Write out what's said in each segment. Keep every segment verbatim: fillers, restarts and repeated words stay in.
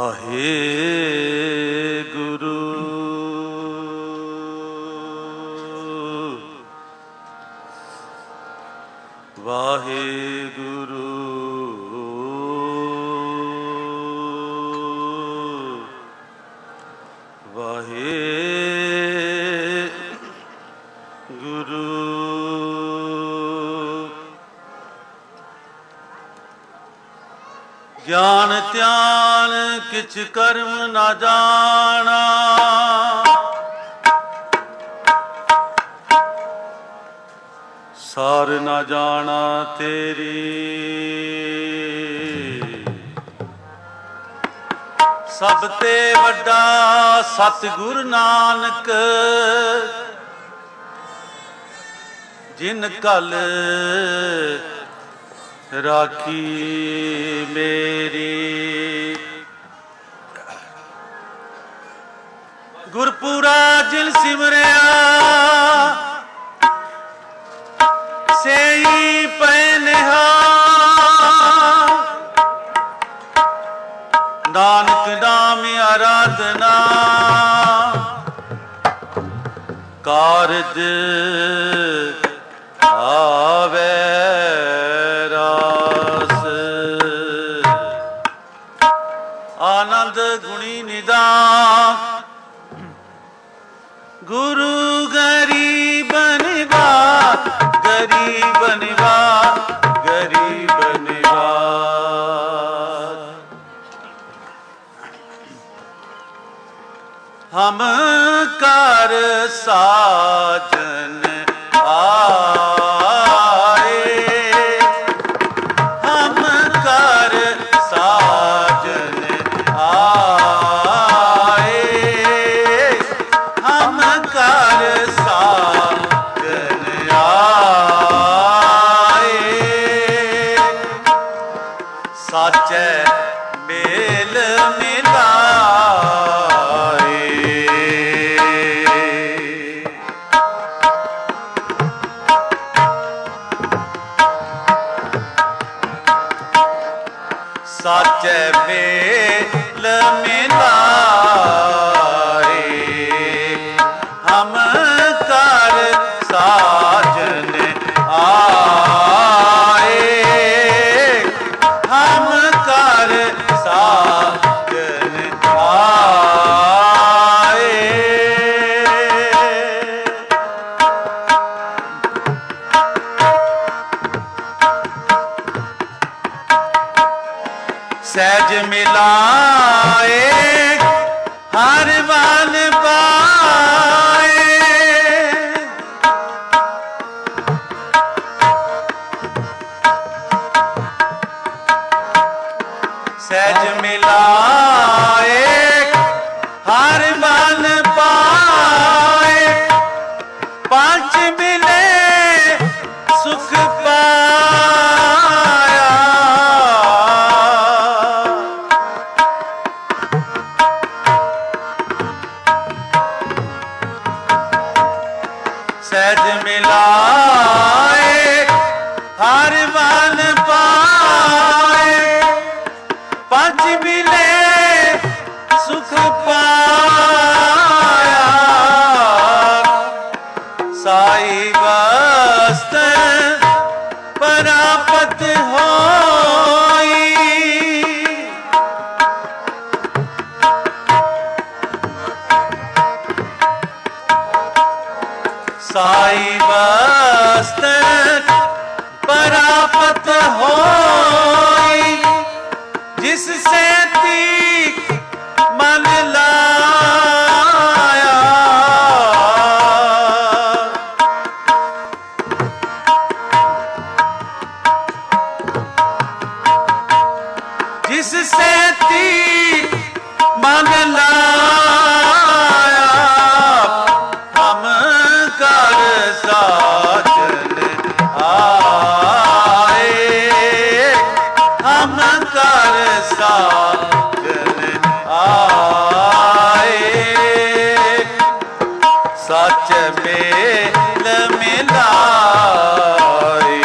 ਵਾਹਿਗੁਰੂ ਵਾਹਿਗੁਰੂ ਵਾਹਿਗੁਰੂ ਗਿਆਨ ਧਿਆਨ ਕਿਛ ਕਰਮ ਨਾ ਜਾਣਾ, ਸਾਰ ਨਾ ਜਾਣਾ ਤੇਰੀ। ਸਭ ਤੇ ਵੱਡਾ ਸਤਿਗੁਰ ਨਾਨਕ, ਜਿਨ ਕਲ ਰਾਖੀ ਮੇਰੀ। ਗੁਰਪੁਰਾ ਜਿਨ ਸਿਮਰਿਆ, ਸੇਈ ਪੈ ਨਿਹਾਲ। ਨਾਨਕ ਨਾਮ ਆਰਾਧਨਾ, ਕਾਰਜ ਆਵੇ ਰਾਸ। ਆਨੰਦ ਗੁਣੀ ਨਿਦਾਨ, ਗੁਰੂ ਗਰੀਬ ਨਿਵਾਜ, ਗਰੀਬ ਨਿਵਾਜ, ਗਰੀਬ ਨਿਵਾਜ। ਹਮ ਕਰ ਸਾਜਨ ਆਏ, ਹਮ ਕਰ ਸਾਜਨ ਆਏ, ਹਮ ਕਰ ਸਾਜਨ ਆਏ। ਸਾਚੇ ਮੇਲ ਮਿਲਾਏ, ਸਾਚੇ ਮੇਲ ਮਿਲਾਏ। ਹਮ ਕਰ ਸਾਜਨ ਆਏ, ਹਮ ਕਰ ਸਾਜਨ ਆਏ। ਸਹਿਜ ਮਿਲਾਏ, ਹਰ ਵਲ ਪਾਏ। ਸਹਿਜ ਮਿਲਾਏ, ਹਰ ਵਲ ਪਾਏ। ਪੰਜ ਮਿਲੇ ਸੁਖ ਪਾਇਆ, ਸਹਿਜ ਮਿਲਾਏ, ਹਰ ਵਲ ਪਾਏ। ਪੰਜ ਮਿਲੇ ਸੁਖ ਪਾਇਆ, ਸਾਈ ਵਸਤਰ ਪ੍ਰਾਪਤ ਹੋਈ। ਸਾਈ ਵਸਤਰ ਪ੍ਰਾਪਤ ਹੋਈ। ਜਿਸ ਸੇ ਤੀਕ ਮਨ ਲਾਇਆ, ਜਿਸ ਸੇ ਤੀਕ ਮਨ ਲਾਇਆ। ਹਮ ਕਰ ਸਾਜਨ ਆਏ, ਹਮ ਕਰ ਸਾਜਨ ਆਏ। ਸੱਚ ਮੇਲ ਮਿਲਾਏ,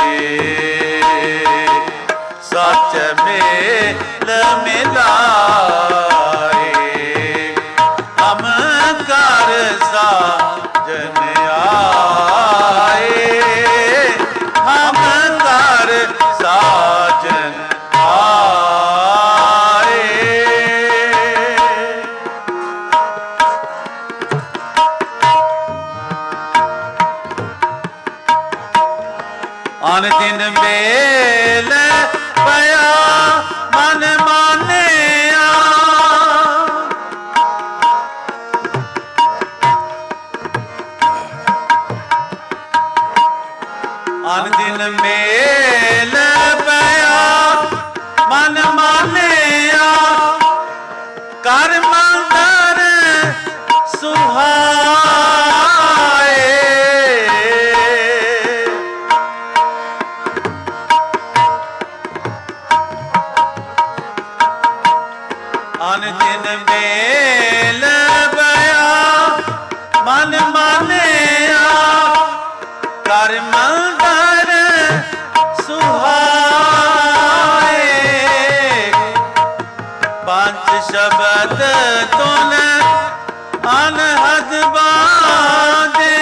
ਸੱਚ ਮੇਲ ਮਿਲਾਏ। साजन आए, हम कर साजन आए। अन दिन मेल पया मन मानिया, अन दिन मेल पया मन मानिया, कर मंदर सुहाए। अन दिन मेल पया मन मानिया, कर मंदर सुहाए। पंच शब्द तुन अनहद बांधे,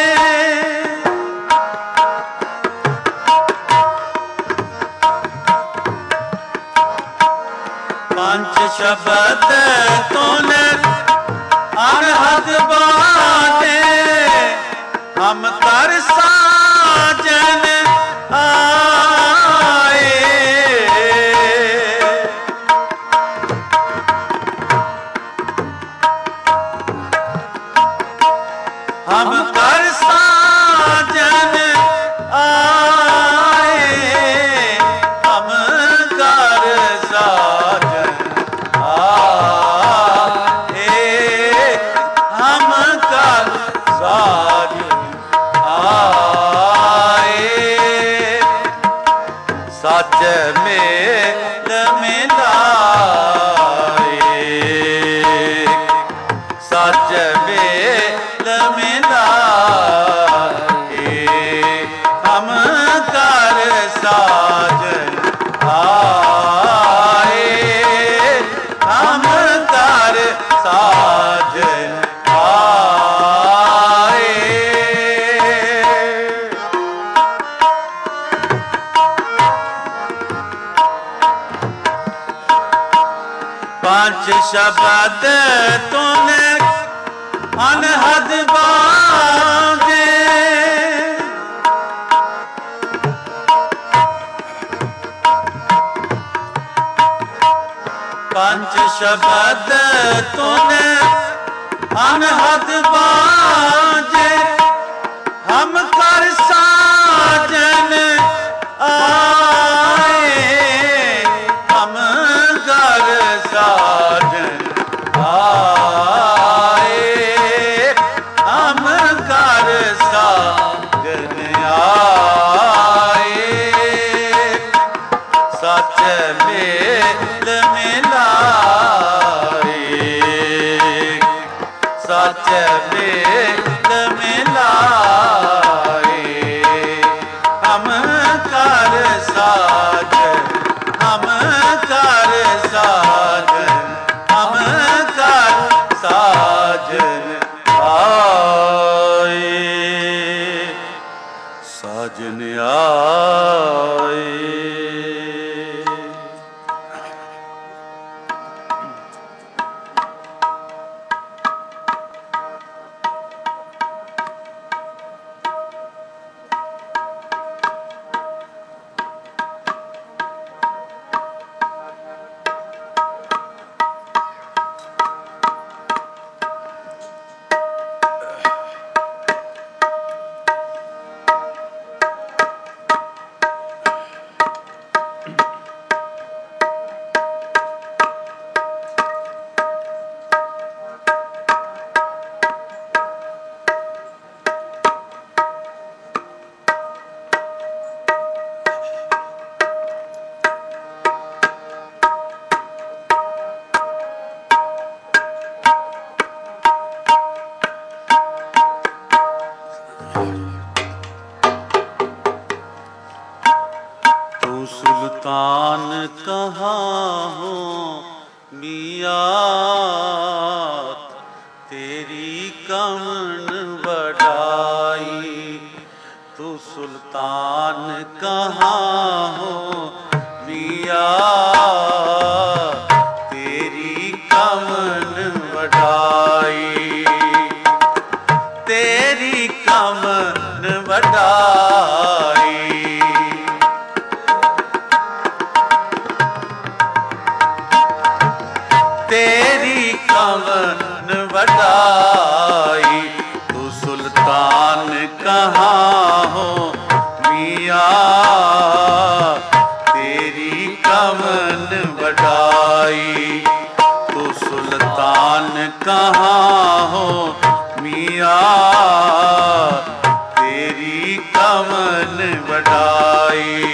पंच शब्द तुन अनहद बांधे, हम कर साजन आए। हम कर साजन आए, हम कर साजन आए, हम कर साजन आए। सच मेल मिलाए, सच मेल मिलाए, हम कर साजन आए, हम कर साजन आए। पंच शब्द तूने अनहद बांधे, पंच शब्द तूने अनहद बांधे, हम कर साजन आए, हम कर साजन आए, हम कर साजन आए। सच मेल मिलाए, सच मेल मिलाए, हम कर साजन, हम कर साजन, हम कर साजन आए, साजन आए। सुल्तान कहाँ हो मिया, तेरी कमन बड़ा सुल्तान कहाँ हो मिया, तेरी कमन वडाई, तेरी कमन वडाई। तेरी कमन वडाई, तू सुल्तान कहाँ हो मिया, तेरी कमन वडाई। तू सुल्तान कहाँ हो मिया, तेरी कमन वडाई।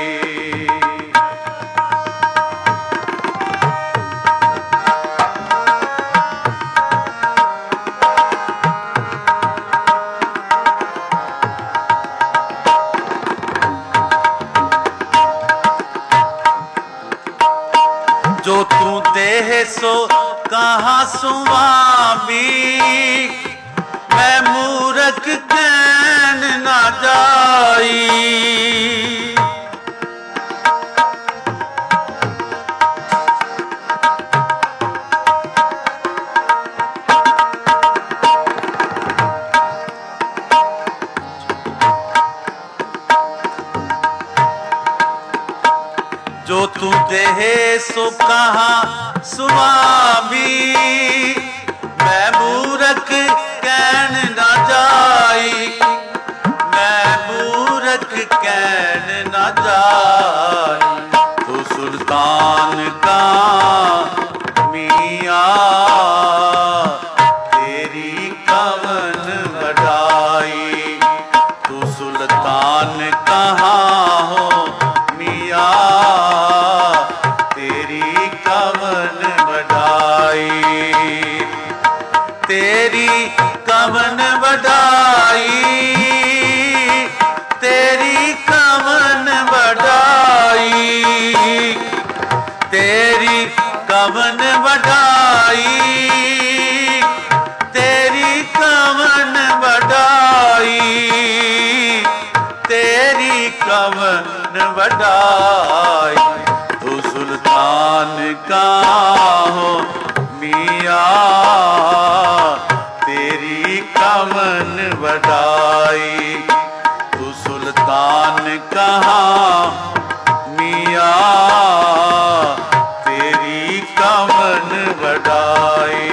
जो तू देह सो कहाँ सुवामी, मैं मूरख कहन ना जाई। जो तू देहे सो कहाँ सुवामी, मैं मूरख कहन ना जाई, मैं मूरख कहन ना जाई। तू सुल्तान कहाँ मिया, तेरी कमन वडाई। तू सुल्तान कहाँ हो मिया, तेरी कमन वडाई, तेरी कमन वडाई, तेरी कमन वडाई, तेरी कमन वडाई, तेरी कमन वडाई, तेरी कमन वडाई। तू सुल्तान कहाँ हो मिया, तेरी कमन वडाई। तू सुल्तान कहाँ मिया, तेरी कमन वडाई।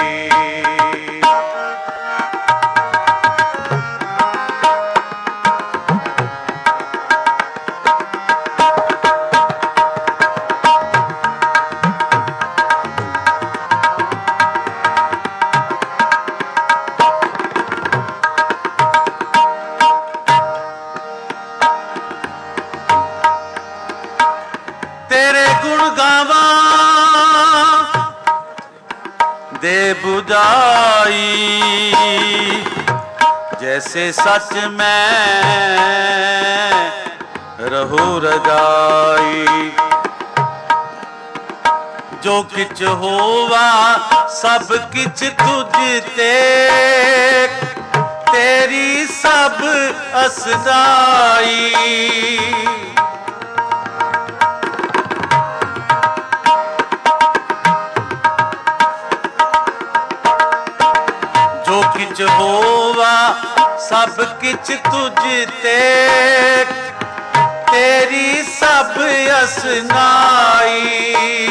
तेरे गुण गावा दे बुझाई, जैसे सच में रहू रजाई। जो किच होवा सब किच तुझ ते, तेरी सब असदाई। जो किच होवा सब किच तुझ ते, तेरी सब असनाई।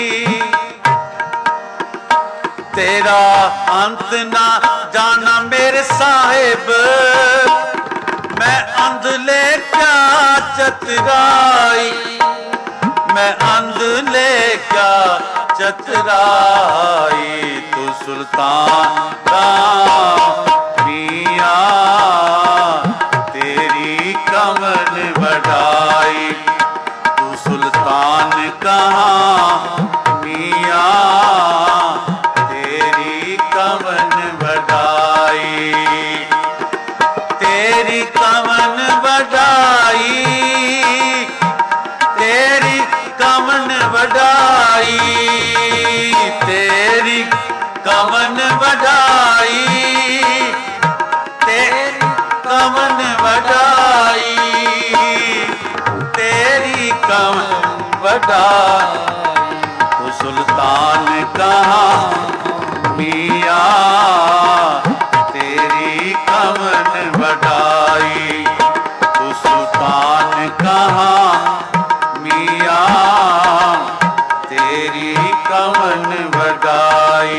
तेरा अंत ना जाना मेरे साहिब, मैं अंधले क्या चतराई, मैं अंधले क्या चतराई। तू सुल्तान मिया, तेरी कमन वडाई। तू सुल्तान कहाँ मिया, तेरी कमन वडाई, तेरी कमन वडाई, तेरी कमन वडाई, तेरी कमन वडाई, तेरी कमन वडाई। कमन बढ़ाई। तू सुल्तान कहाँ मियाँ तेरी कमन बढ़ाई। तू सुल्तान कहाँ मियाँ तेरी कमन बढ़ाई।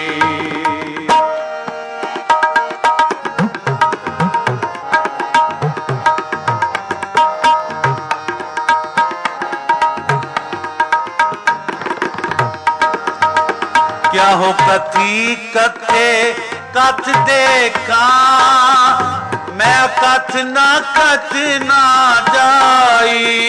क्या हो कथी कथे कथ देखा मैं कथ ना कथ ना जाई।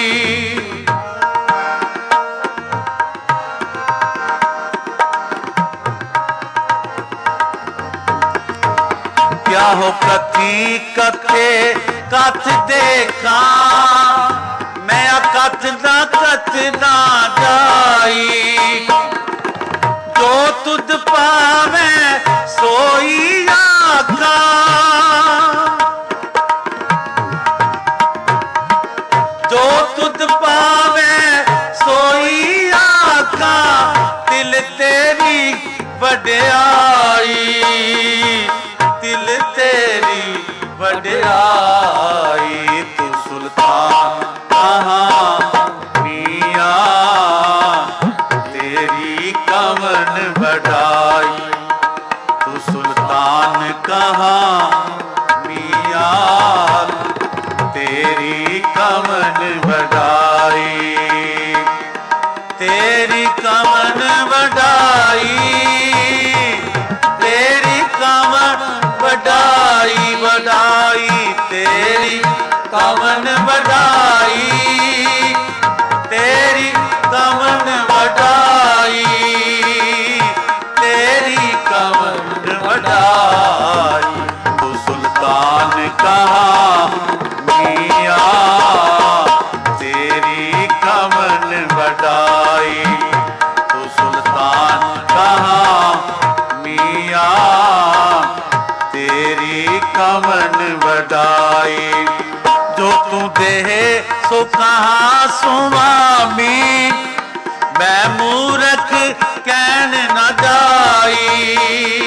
क्या हो कथी कथे कथ देखा मैं कथ ना कथ ना जाई। जो तुद पावे सोई आका जो तुद पावे सोई आका दिल तेरी वड्याई। दिल तेरी वड्याई। तू सुल्तान कहाँ मियाँ तेरी कमन बढ़ाई। तू सुल्तान कहाँ मियाँ तेरी कमन बढ़ाई। तेरी कमन बढ़ाई। तेरी कमन बढ़ाई बढ़ाई। तेरी कमन बढ़ाई। तेरी कमन बढ़ाई। तेरी कमन बढ़ाई। तू सुल्तान कहाँ मियाँ तेरी कमन बढ़ाई। तू सुल्तान कहाँ मियाँ तेरी कमन बढ़ाई। जो तू दे सो कहाँ सुवामी मैं मूर्ख कहन न जाई।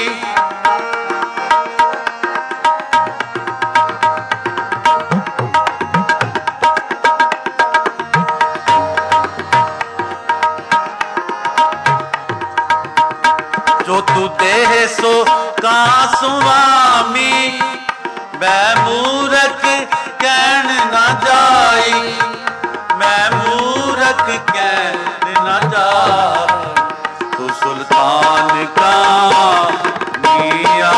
जो तू दे सो कहाँ सुवामी मैं मूर्ख कहन न जाई। मैं मूर्ख कहन न जाई। तू सुल्तान कहाँ मियाँ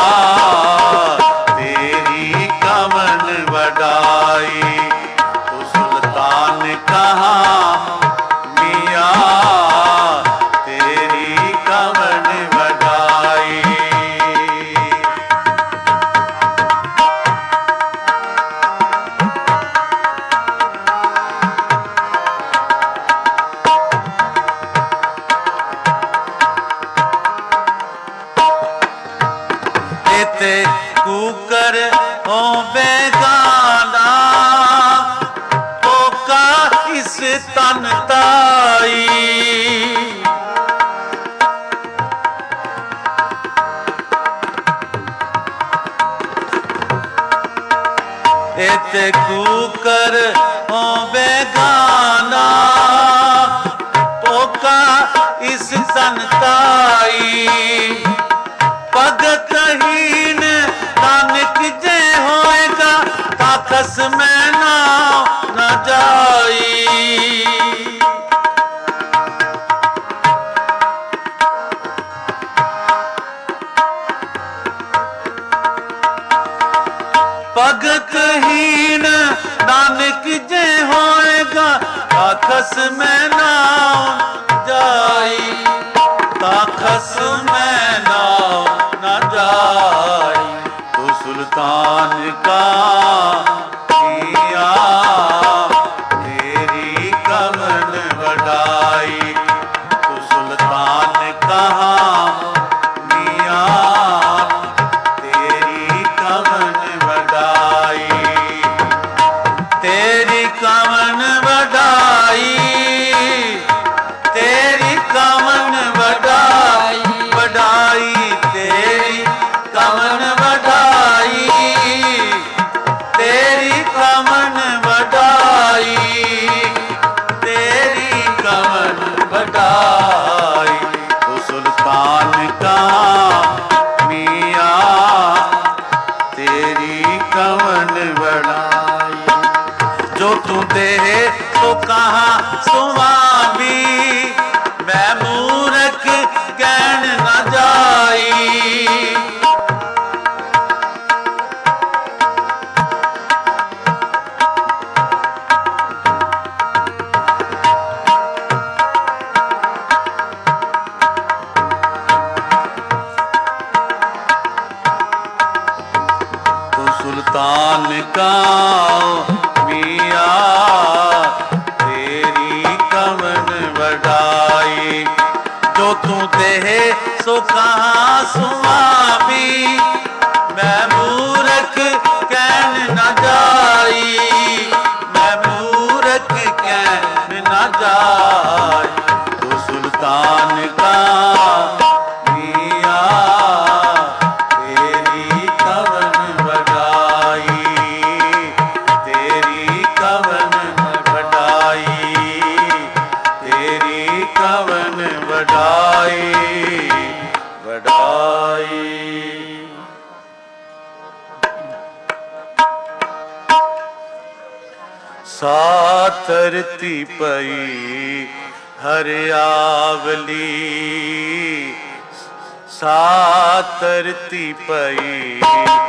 तेरी कमन बढ़ाई। तू सुल्तान कहाँ मियाँ तेरी कमन बढ़ाई। ते कुकर हो बेगाना होका इस तन ताई। ते कुकर हो बेगाना होका इस तन ताई। भगत हीन नानक जे होएगा ताकस में ना न जाई। भगत हीन नानक जे होएगा ताकस में ना जाई। ताकस में ना न जाई। तू सुल्तान का मियाँ तेरी कमन बढ़ाई। तू सुल्तान कहाँ मियाँ तेरी कमन बढ़ाई। तेरी कमन बढ़ाई। तेरी कवन बड़ाई। जो तू दे तो कहाँ सुवाबी, मैं मूरख कहन न जाई। सुल्तान का मिया तेरी कवन बड़ाई। जो तू दे सो कहाँ सुवाबी, मैं मूरख कहन न जाई, मैं मूरख कहन न जाई। तो सुल्तान का तरती पई हरियावली, सा तरती पई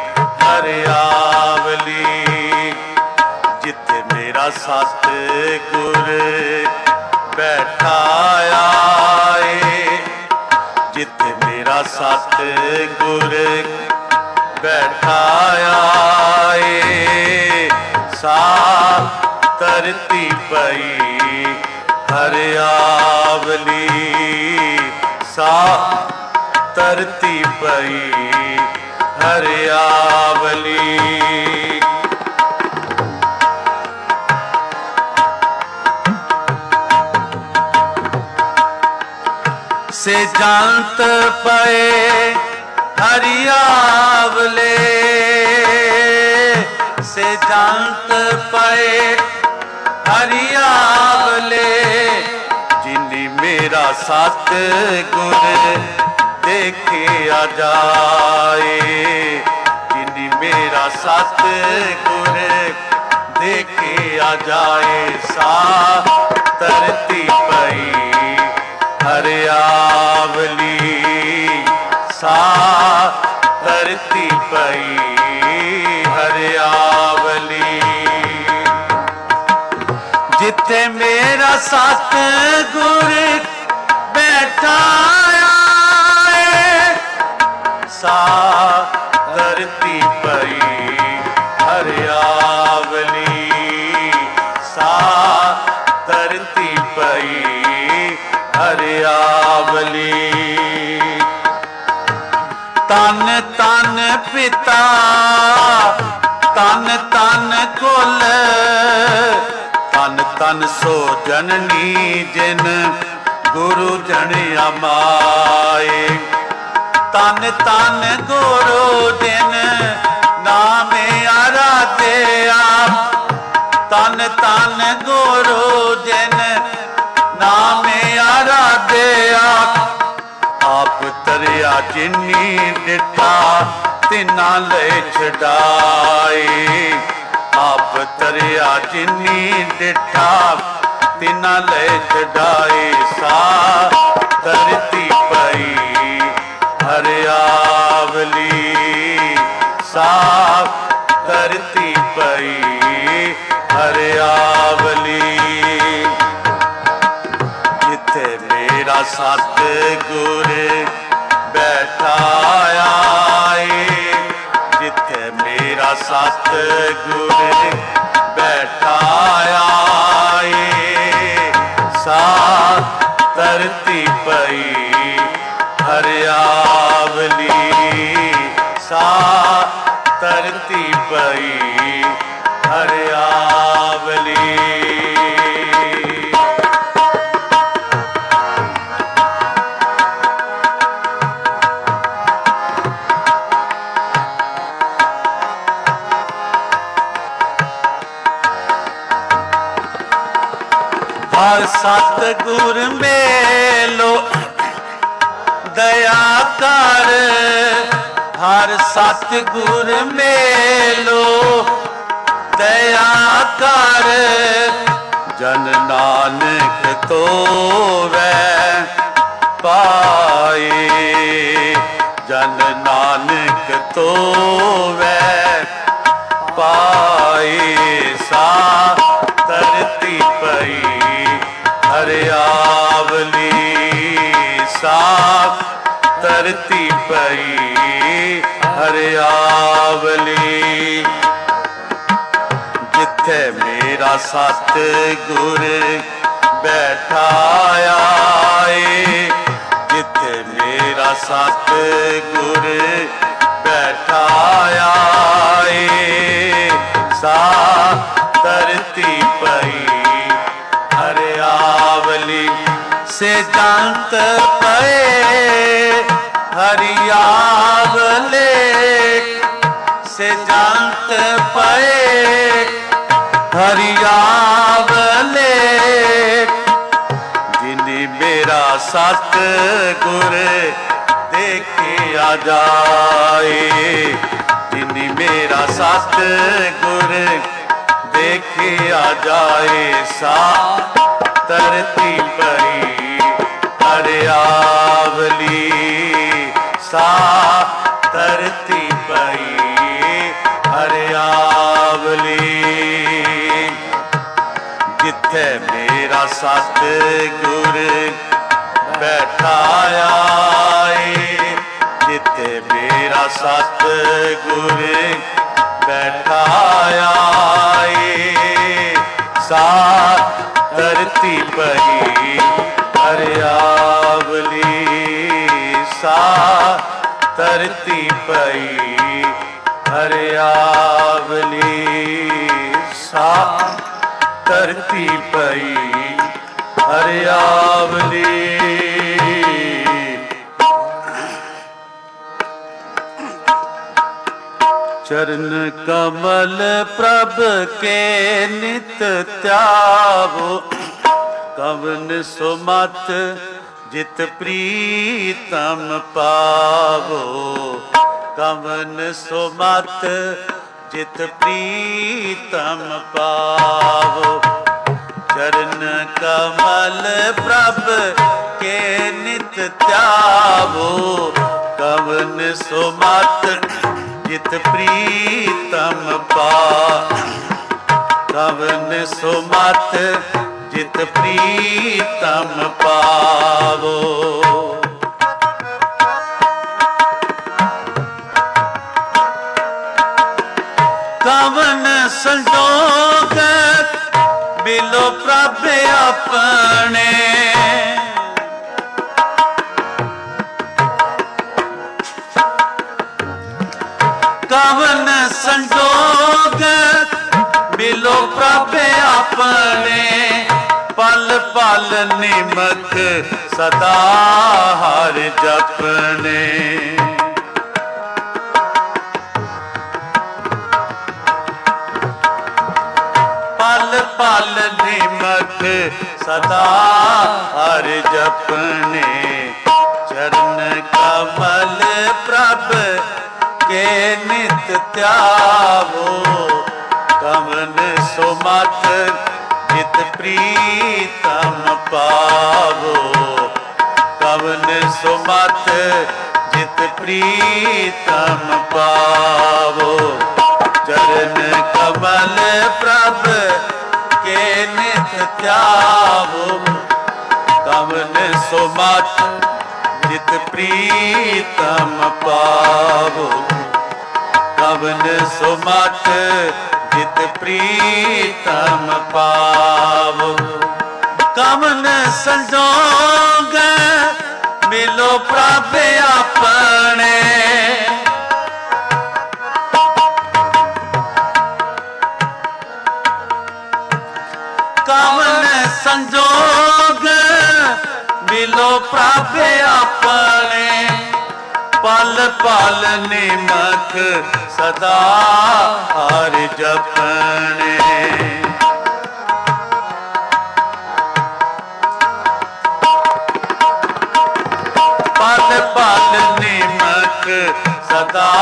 हरियावली। जिथे मेरा सतगुर बैठा आए, जिथे मेरा सतगुर बैठा आए। सा तरती पई हरियावली, सा तरती पई हरियावली। से जानत पए हरियावले, से जानत पए हरियावले। जिन्नी मेरा सतगुर देखे आ जाए, जिन्नी मेरा सतगुर देखे आ जाए। सा तरती पई हरियावली, सा तरती पई हरियावली। जिथे मेरा सतगुर बैठा आए, सा तरती पई हरियावली, सा तरती पई हरियावली। तन तन पिता तन तन कुल, तन तन सो जननी जिन गुरु जन अमाए। तन तन गुरु जिन नामे आराध्या, तन तन गुरु जिन नामे आराध्या। आप तरिया जिन्नी डिठा तिना ले छड़ाए, आप तरिया जिन्नी डिठा तिना ले छड़ाए। सा तरती पई हरियावली, सा तरती पई हरियावली। जिथे मेरा सतगुर बैठा आए, जिथे मेरा सतगुर बैठा आए। सा तरती पई हरियावली, सा तरती पई हरियावली। हर सतगुर मेलो दया कर, हर सतगुर मेलो दया कर जन नानक तो वै पाए जन नानक तो वै पाए सा धरती पई हरियावली सा धरती पई हरियावली जिथे मेरा सतगुर बैठा आए जिथे मेरा सतगुर बैठा आए सा धरती पई हरियावली से जंत पए हरियावले से जंत पए हरियावले जिन्हें मेरा सतगुर देखिया जाए जिन्हें मेरा सतगुर देखिया जाए सा धरती पई हरियावली सा धरती पई हरियावली जिथे मेरा सतगुर बैठा आए जिथे मेरा सतगुर बैठा आए सा धरती पई हरियावली सा धरती पई हरियावली सा धरती पई हरियावली चरण कमल प्रभ के नित त्यावो कवन सुमत जित प्रीतम पावो कवन सुमत जित प्रीतम पावो चरण कमल प्रभ के नित त्यावो कवन सुमत जित प्रीतम पा कवन सुमत जित प्रीतम पावो कवन संजोग मिलो प्रभ अपने कवन संजोग मिलो प्रभ अपने पल पल निमक सदा हर जपने पल पल निमक सदा हर जपने चरण कमल प्रभ के नित त्यावो कवन सुमत जित प्रीतम पावो कवन सुमत जित प्रीतम पावो चरण कमल प्रभ के नित त्यावो कवन सुमत जित प्रीतम पावो कवन सुमत जित प्रीतम पावो कवन संजोग मिलो प्रभ अपने कवन संजोग मिलो प्रभ अपने पल पल निमक सदा हर जपने पल पल निमक सदा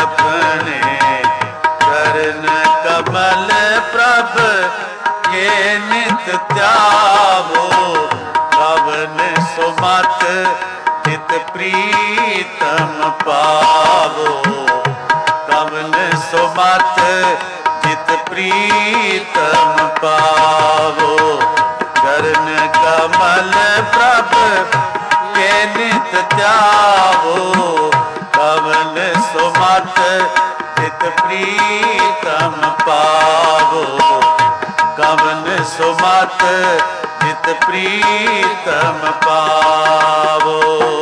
अपने चरण कमल प्रभ ये नित त्यावो कवन सुमत चित प्रीतम पावो कवन सुमत चित प्रीतम पावो चरण कमल प्रभ के नित त्यावो कवन सुमत चित प्रीतम पावो कवन सुमत चित प्रीतम पावो।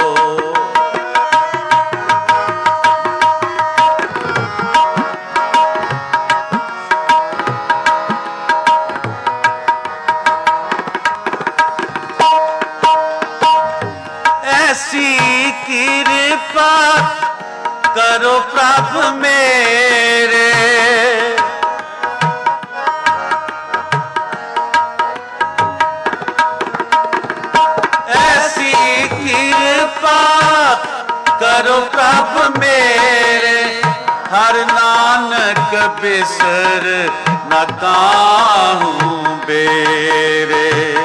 ऐसी कृपा करो प्रभु मेरे ऐसी कृपा करो प्रभु मेरे हर नानक बिसर न काहू बेरे।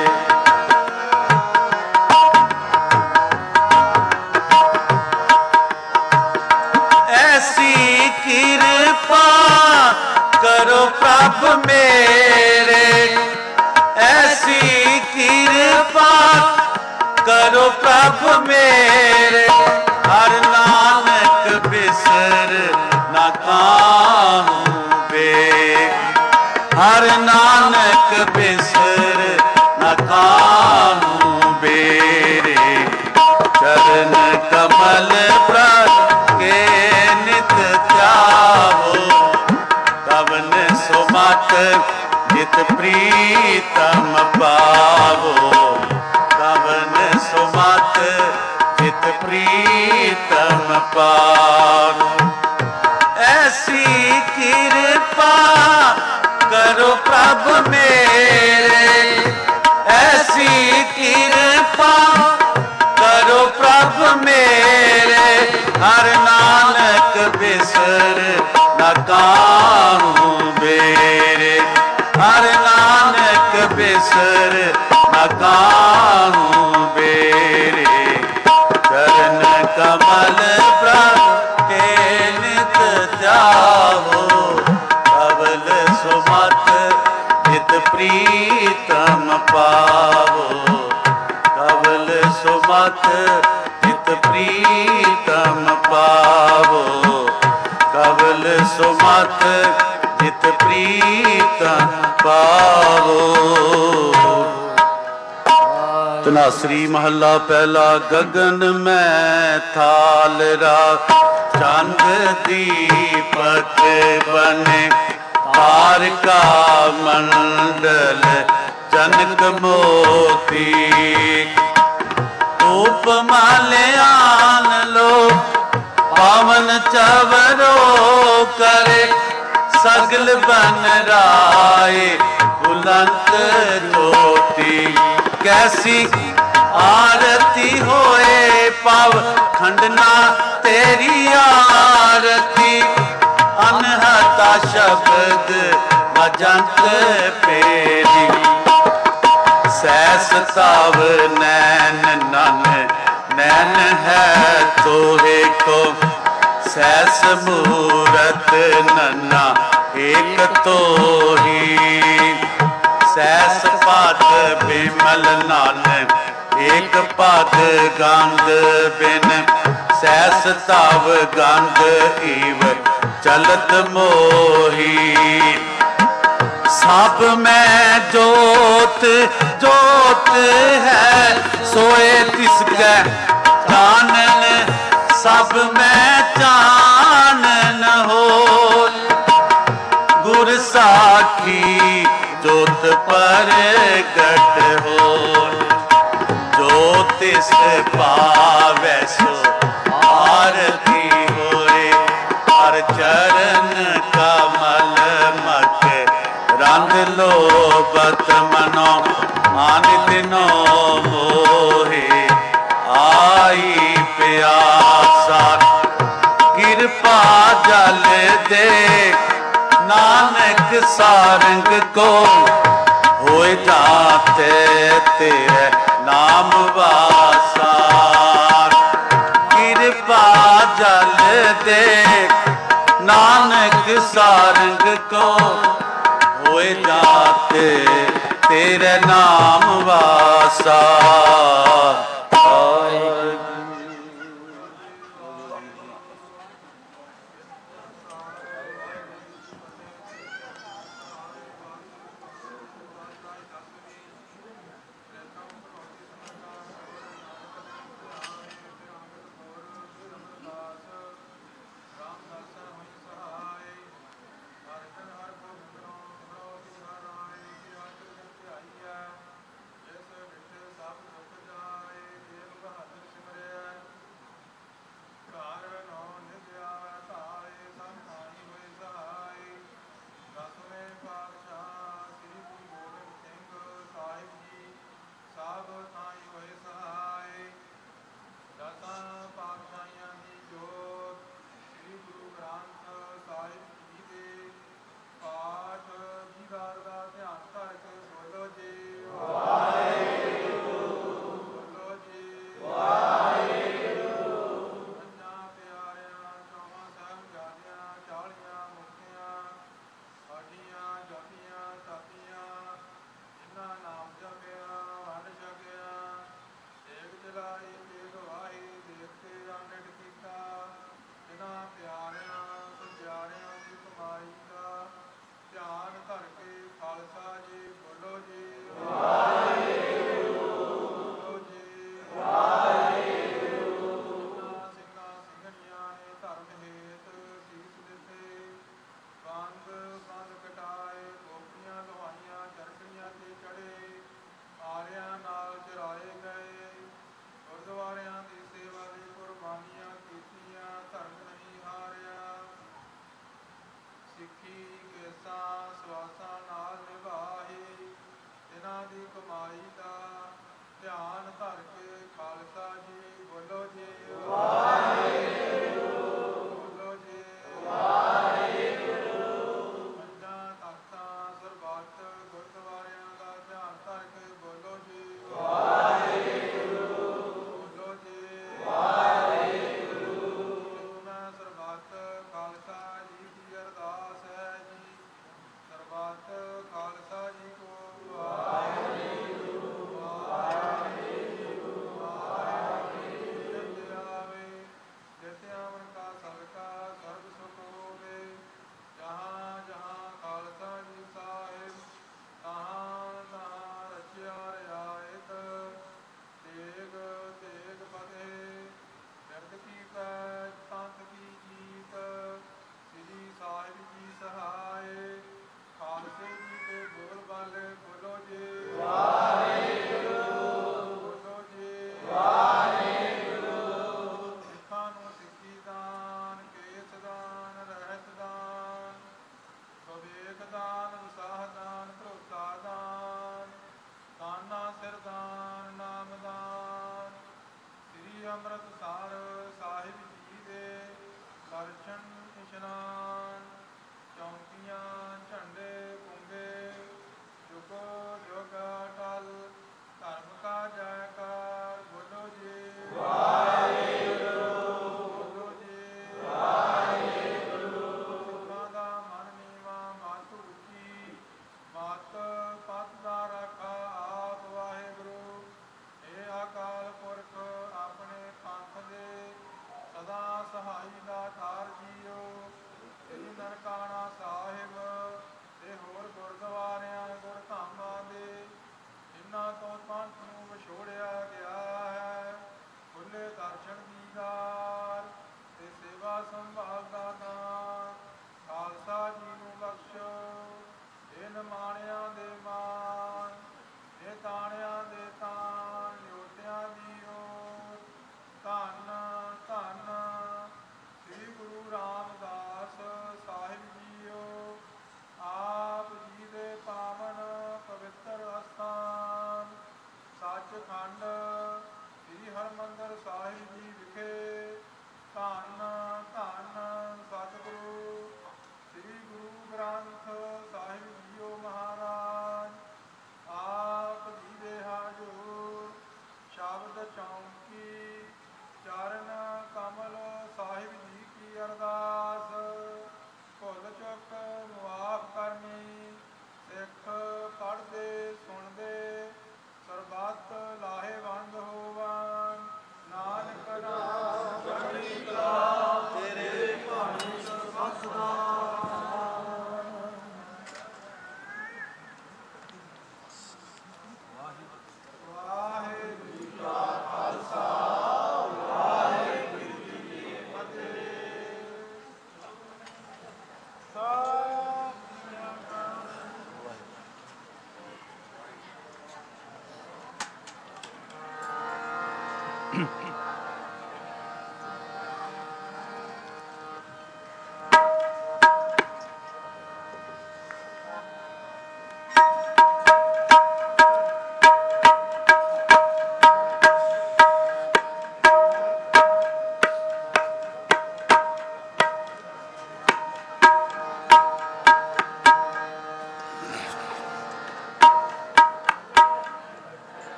कृपा करो प्रभु मेरे ऐसी कृपा करो प्रभु मेरे हर नानक बिसर न काहू बे हर नानक बिसर न काहू बेरे चरण कमल प्रभ के नित त्यावो कवन सुमत चित प्रीतम पावो कवन सुमत चित प्रीतम पावो। ऐसी कृपा करो प्रभु मेरे ऐसी कृपा करो प्रभु मेरे हर नानक बिसर न काहू बेरे हर नानक बिसर न काहू बेरे चरण कमल प्रभ के नित त्यावो कवन सुमत चित प्रीतम पावो कवन सुमत चित प्रीतम पावो कवन सुमत चित प्रीतम पावो। तनासरी महला पहला गगन में थाल रा चंद दीपक बने तार का मंडल जनक मोती धूप माल्यान लो पावन चवरो करे सगल बन राय बुलंद ज्योति कैसी आरती होए पाव खंडना तेरी आरती अनहता शब्द मजंत पेरी सहस ताव नैन नन नैन है तोहे को सहस मूरत नन्ना एक तो ही सहस पाद बिमल नान एक पाद गंध बिन सहस ताव गंध इव चलत मोही सब में जोत जोत है सोए तिसकै चानन सब में चानन हो गुर साखी जोत पर गट हो जो तिस पावै सो आरती होए हर चरण कमल मक रंग लो बत मनो आनित नो मोहे आई प्यासा कृपा जल दे नानक सारंग को होए जाते तेरे नाम वासा। कृपा जल दे नानक सारंग को होए जाते तेरे नाम वासा।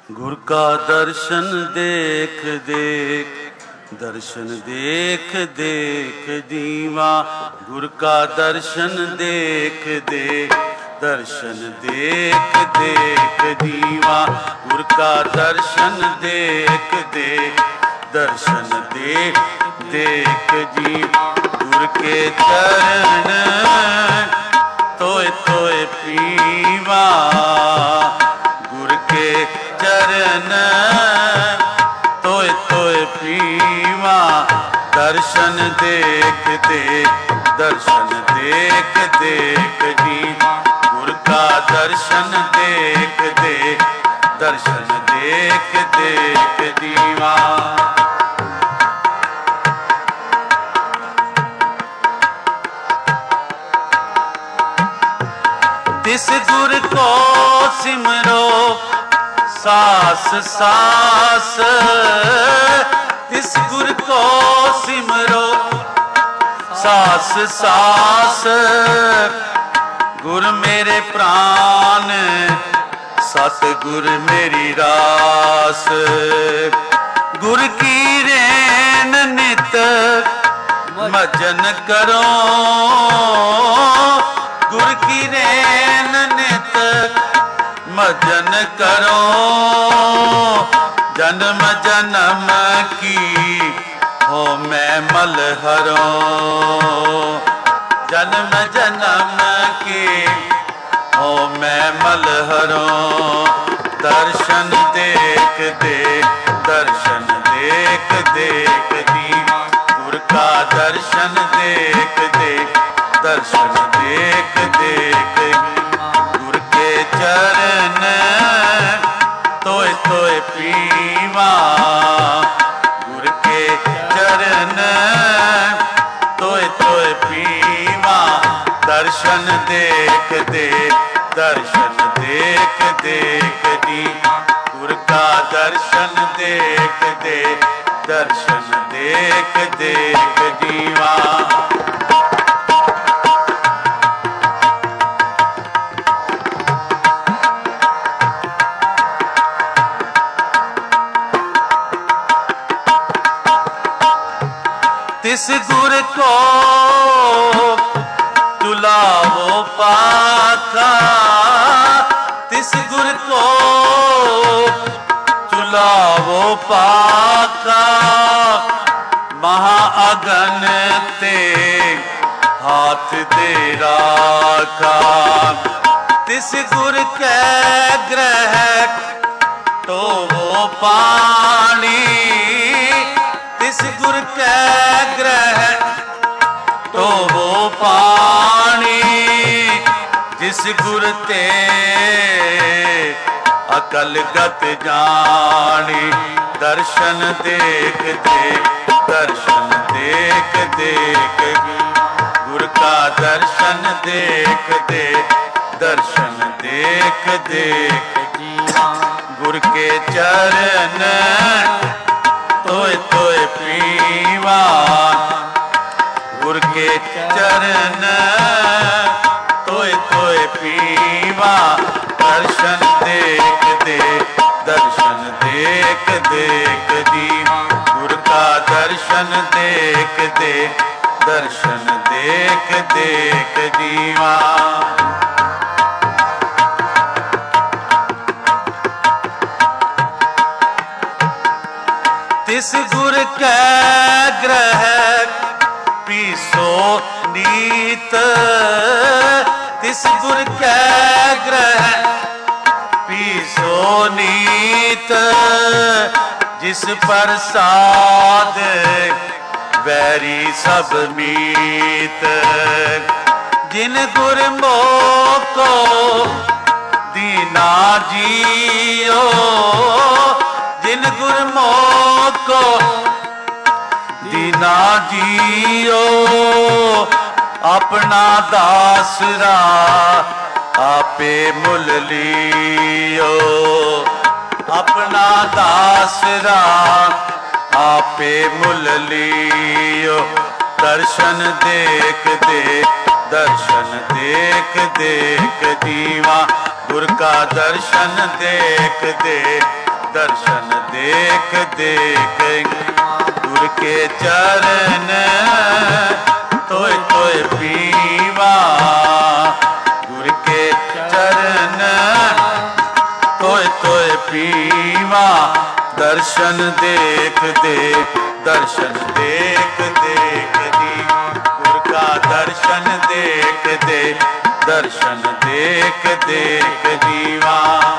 गुर का दर्शन देख देख दर्शन देख देख दीवा। गुर का दर्शन देख देख दर्शन देख देख दीवा। गुर का दर्शन देख देख दर्शन देख देख जी। गुर के चरण तोय तोय पीवा। गुर के चरण तोय तोय पीवा। दर्शन देख देख दर्शन देख देख जी। गुर का दर्शन देख देख दर्शन देख देख दीवा। तिस गुर को सिमरो सास सास। तिस गुर को सिमरो सास सास। गुर मेरे प्राण सतगुर मेरी रास। गुर की रेन नित मजन करो। गुर की रेन नित मजन करो। जन्म जन्म की हो मैं मलहरो। जन्म जन्म की हो मैं मलहरो। दर्शन देख देख दर्शन देख देख दी। गुर का दर्शन देख देख दर्शन देख देख। गुर के चरण तोय तोय पीवा। गुर के चरण तोय तोय पीवा। दर्शन देख देख दर्शन देख देख दी। गुर का दर्शन देख देख दर्शन देख देख दीवा। तिस गुर को तुलावो पाका। तिस गुर को तुलावो पाका। महाअगन ते हाथ दे राखा। तिस गुर के ग्रह तो वो पानी। तिस गुर के ग्रह तो वो पानी। जिस गुर ते अकल गत जानी। दर्शन देख देख दर्शन देख देख। गुर का दर्शन देख देख दर्शन देख देख। गुर के चरण तोय तोय पीवा। गुर के चरण तोय तोय पीवा। दर्शन देख देख दर्शन देख देख दी। गुर का दर्शन देख देख दर्शन देख देख दीवा। तिस गुर के ग्रह पीसो नीत। तिस गुर के ग्रह पीसो नीत। जिस प्रसाद वैरी सब मीत। जिन गुर मोको दीना जियो। जिन गुर मोको दीना जियो। अपना दासरा आपे मुल लियो। अपना दासरा आपे मुल लियो। दर्शन देख देख दर्शन देख देख दीवा। गुर का दर्शन देख देख दर्शन देख देख गुर के चरण तोय तोय पीवा गुर के चरण तोय तोय पीवा दर्शन देख देख दर्शन देख देख दी गुर का दर्शन देख देख दर्शन देख देख दीवा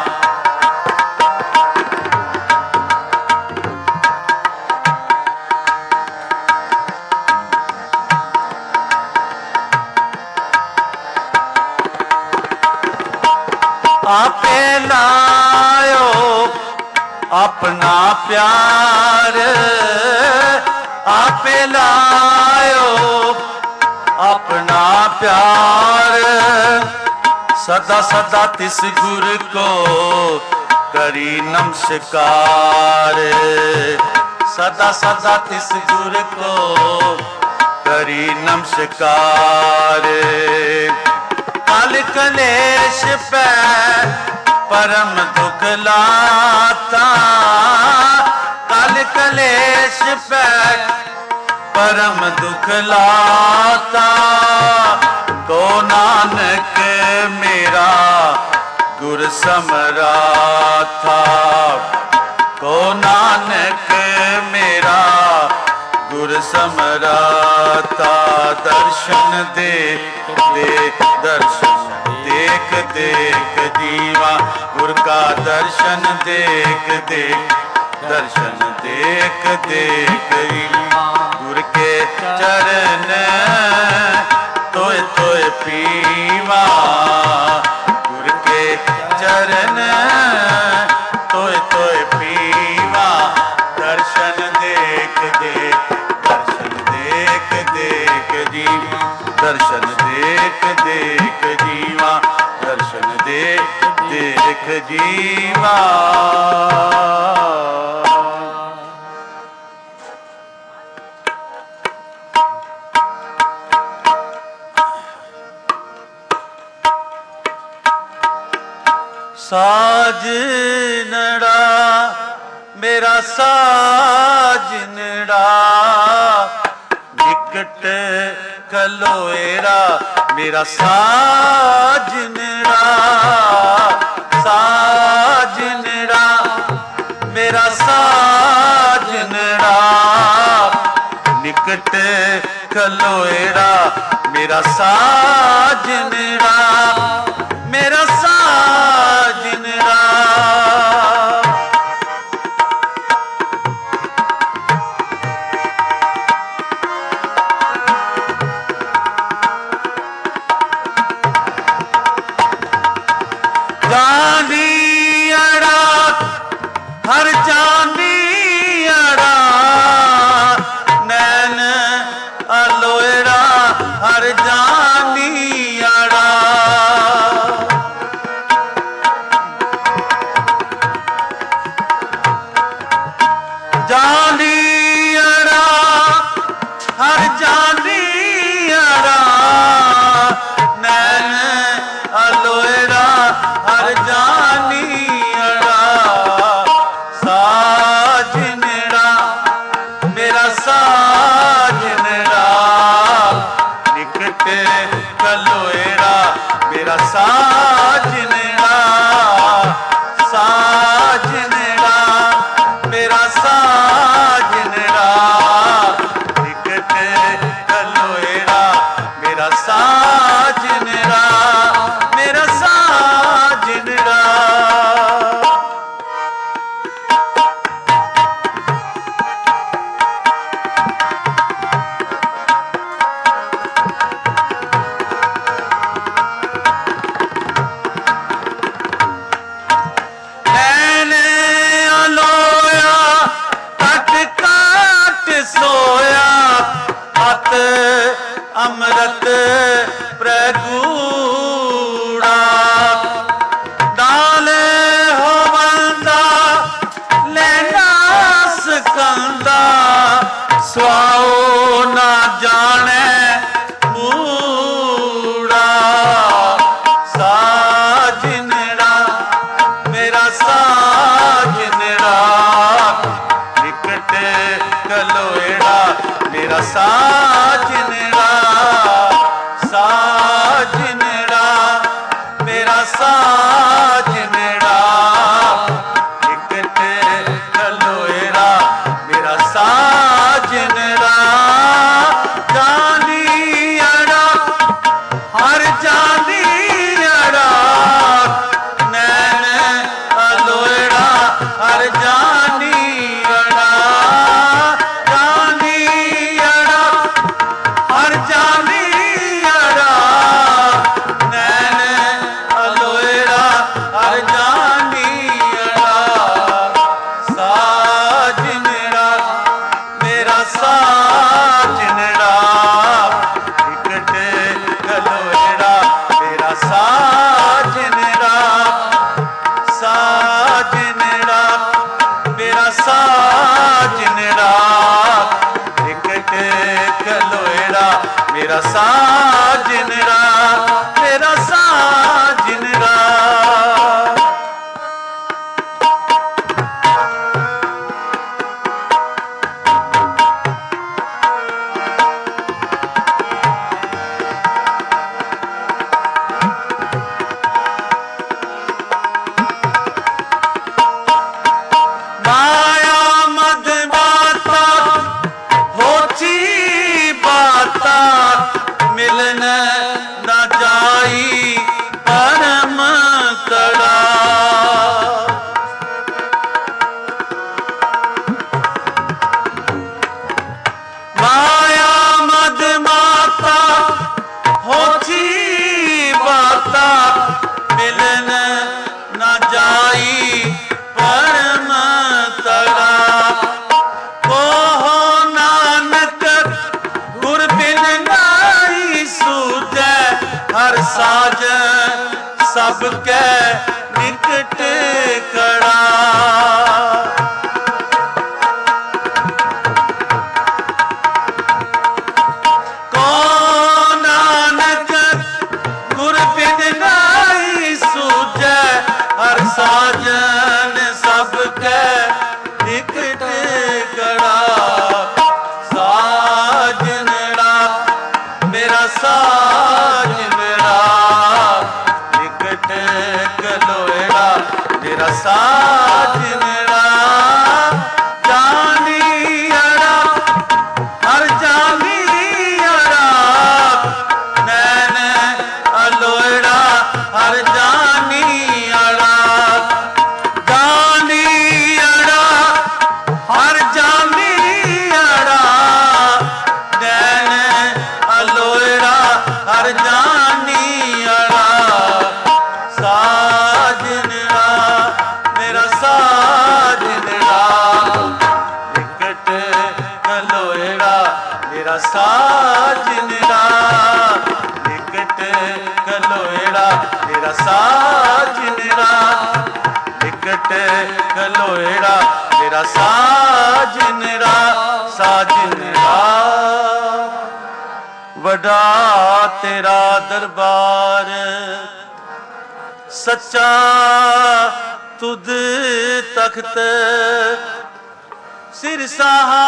आपे लायो अपना प्यार आपे लायो अपना प्यार सदा सदा तिस गुर को करी नमस्कार सदा सदा तिस गुर को करी नमस्कार काल कलेश पै परम दुख लाता काल कलेश पै परम दुख लाता को नानक मेरा गुर समराथा को नानक मेरा गुर समराता दर्शन दे दे दर्शन देख देख जीवा गुर का दर्शन देख देख दर्शन देख देख गुर के चरण तोय तोय पीवा गुर के चरण तोय तोय पीवा दर्शन देख देख दर्शन देख देख जीवा दर्शन देख देख जीवा दर्शन देख देख जीवा साजनड़ा मेरा साजनड़ा निकट खलोएरा मेरा साजनड़ा साजनड़ा मेरा साजनड़ा निकट खलोएरा मेरा साजनड़ा मेरा साजनड़ा जानियाड़ा हर जानियाड़ा नैन अलोएड़ा हर जानियाड़ा जानियाड़ा हर जानियाड़ा नैन अलोएड़ा हर जानियाड़ा साजनड़ा मेरा साजनड़ा निकट कलोएड़ा मेरा साजनड़ा साजनड़ा मेरा साजनड़ा निकट कलोएड़ा मेरा साजनड़ा मेरा साजनड़ा मैंने अलोया कट काट सोया अत अमृत प्रगूड़ा डाले हो बंदा लेना सकंदा स्वाओ ना जाने मूड़ा साजनड़ा मेरा साजनड़ा ਕਲੋੜਾ ਮੇਰਾ ਸਾਜਨ ਰਾਤ, ਸਾਜਨ ਰਾਤ ਮੇਰਾ ਸਾਜਨ ਰਾਤ, ਇੱਕ ਕਲੋੜਾ ਮੇਰਾ ਸਾਜਨ ਰਾਤ, ਮੇਰਾ ਸਾਜਨ ਰਾਤ। सबके निकट खड़ा, कौन नानक गुर बिन नाई सूझै, हर साजन सबके निकट खड़ा। साजन रात मेरा साजन रात, कलोड़ा मेरा साजन रात, जानी अड़ा हर जानी अड़ा, नैन अलोड़ा हर जानी अड़ा, जानी अड़ा हर जानी अड़ा, नैन अलोड़ा हर जानी अड़ा। साजन रात मेरा साजन रात, निकट कलोड़ा मेरा साजन रात, निकट कलोड़ा मेरा साजन रात, निकट कलोड़ा मेरा साजन रात, साजन रात। वडा तेरा दरबार सच्चा तुद तख्त, सिर साहा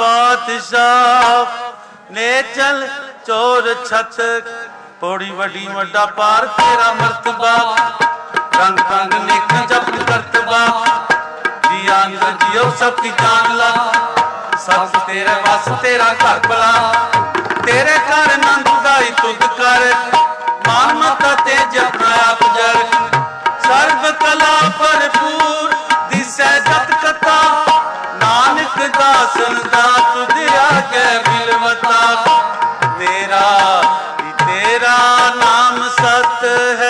पातशाह ने चल चोर छत, पौड़ी वडी वड्डा पार तेरा मर्तबा, रंग रंग नेक जप करतबा, जी आंद जियो सबकी जान ला, सब तेरे वस तेरा घर भला, तेरे घर नंद दाई तुद कर, मान मता तेज अपना आप जर, सर्व कला भरपूर दिसै जत कथा, नानक दासन दात दिया के बिलवता, तेरा तेरा नाम सत है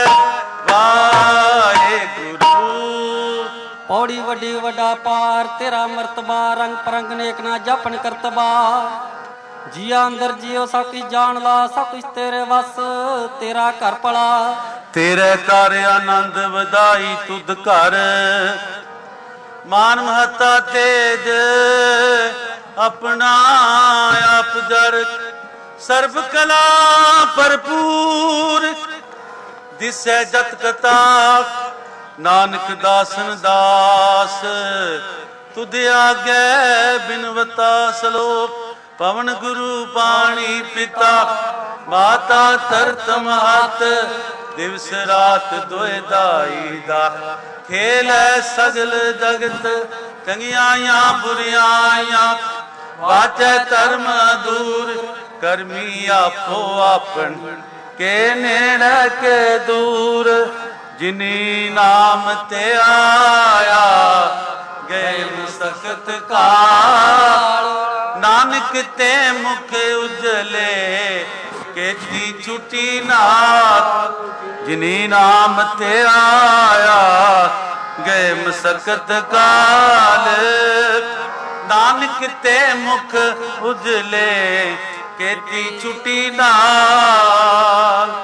वाहे गुरु। पौड़ी वड्डी वड्डा पार तेरा मर्तबा, रंग परंग नेक ना जपन करतबा, जिया अंदर जियो सब कुछ जान ला, सब कुछ तेरे वस तेरा घर भला, तेरे घर आनंद वधाई तुद घर, मान महता तेज अपना आप जर, सर्व कला भरपूर दिसै जत कथा, नानक दासन दास तुद आगे बिनवता। सलोक पवन गुरु पाणी पिता, माता तरत महत, दिवस रात दोए दाई दा, खेल है सगल जगत, चंगियां बुरियां वाचै धर्म दूर, करमी आपो आपन के नेड़े के दूर, जिनी नाम ते आया गए मुसकत काल, नानक ते मुख उजले केती छुटी नाथ, जिनी नाम ते आया गए मुसकत काल, नानक ते मुख उजले ਕੀਤੀ ਛੁੱਟੀ ਨਾਲ